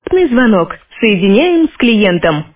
Звонок. Соединяем с клиентом.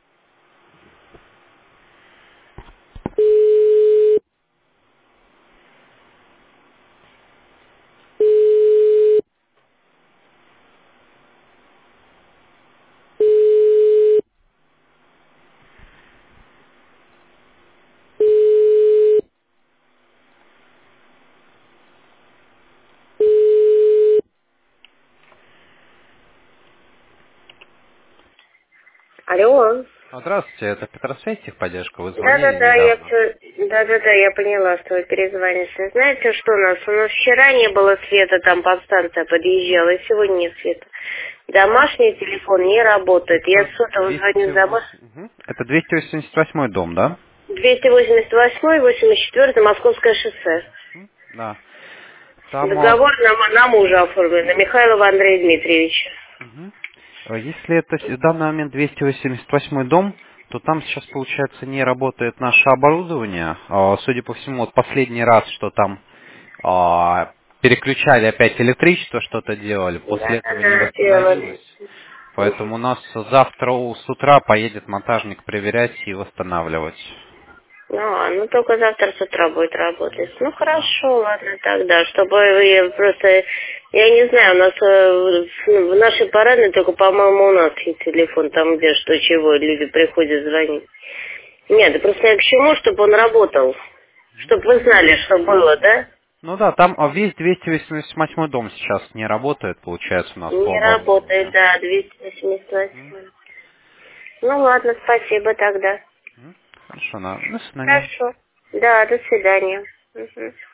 Алло. Здравствуйте, это Петросвязь, техподдержка. Вы звонили Да-да-да, недавно. я поняла, что вы перезвоните. Знаете, что у нас вчера не было света, там подстанция подъезжала, и сегодня нет света. Домашний телефон не работает. Я Это с сотового звоню домой. 208... Это 288 дом, да? 288, 84, Московское шоссе. Да. Там, Договор на мужа оформлен, на Михайлова Андрея Дмитриевича. если это в данный момент 288 дом, то там сейчас, получается, не работает наше оборудование. Судя по всему, вот последний раз, что там переключали опять электричество, что-то делали, после этого не Да-да-да, делали. восстановилось. Поэтому у нас завтра с утра поедет монтажник проверять и восстанавливать. Ну только завтра с утра будет работать. Ну Да. хорошо, ладно тогда, чтобы вы просто, я не знаю, у нас в нашей парадной только, по-моему, у нас есть телефон, там где что, чего, люди приходят звонить. Нет, да просто я к чему, чтобы он работал, чтобы вы знали, что было, да? Ну да, там весь 288 дом сейчас не работает, получается, у нас по Не работает, оборудованию. да, 288. Ну ладно, спасибо тогда. Хорошо, на свидание. Хорошо. Да, до свидания. Мгм.